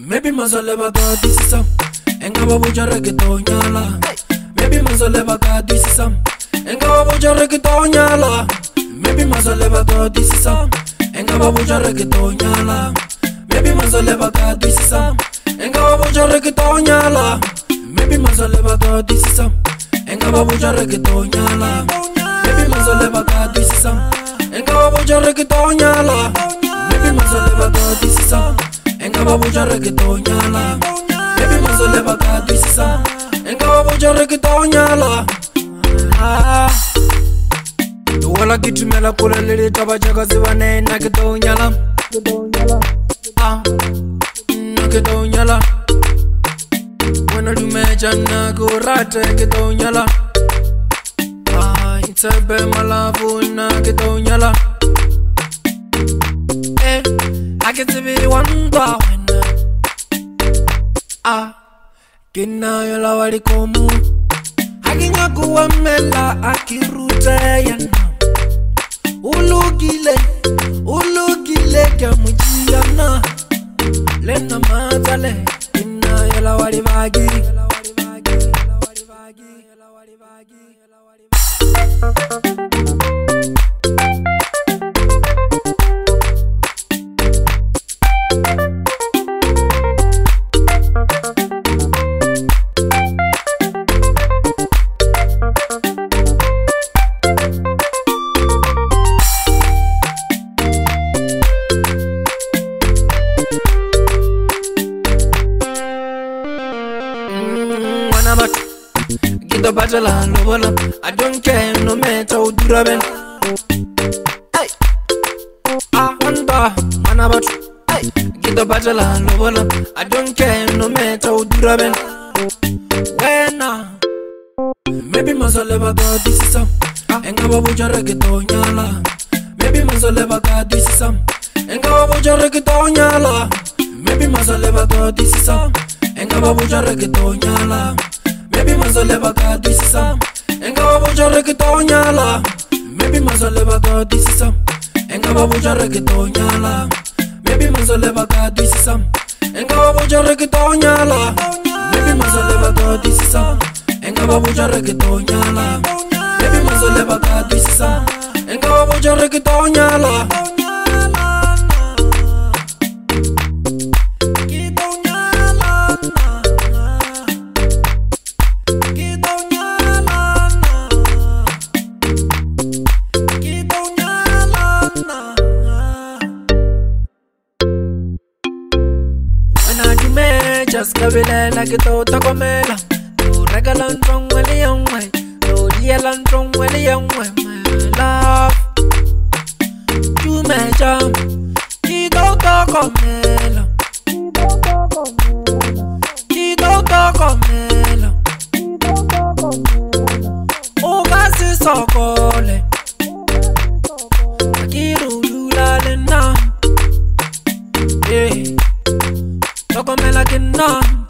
Maybe mazole baga disisam enga babuja reggaetonyala. Maybe mazole baga disisam enga babuja reggaetonyala. Maybe mazole baga disisam enga babuja reggaetonyala. Maybe mazole baga disisam enga babuja reggaetonyala. Maybe mazole baga disisam enga babuja reggaetonyala. Maybe mazole baga disisam enga babuja reggaetonyala. Maybe mazole baga disisam enga babuja reggaetonyala. Maybe mazole baga disisam enga babuja reggaetonyala. Wala kitumela kula lili tabajaga ziwane na getonyala. Na getonyala. Wena dumeja na kurate getonyala. Itebe malavu na getonyala. I get to be one by one. Kina yola wali komu. Haginya kuwa mela akirute yana. Ulugile kya mujiyana. Lena matale. Kina yola wali vagi. Get the battle and lobola. I don't care no matter how do raben. Hey, wanda manabat. Hey, get the battle and lobola. I don't care no matter how do raben. Wena, maybe mazole baga disisam. Enga babuja reggaetonyala. Maybe mazole baga disisam. Enga babuja reggaetonyala. Maybe mazole baga disisam. Enga babuja reggaetonyala. Maybe mazole baga disisam enga babuja reggaetonyala. Maybe mazole baga disisam enga babuja reggaetonyala. Maybe mazole baga disisam enga babuja reggaetonyala. Maybe mazole baga disisam enga babuja reggaetonyala. Maybe mazole baga disisam enga babuja reggaetonyala. Just kabile like it out komela. No regalan from well young way. No yellan from well young way. My love, you may jump. Kido komela. Kido komela. O gasi sokole. Akiru lulale na. Yeah. Tokomela kina.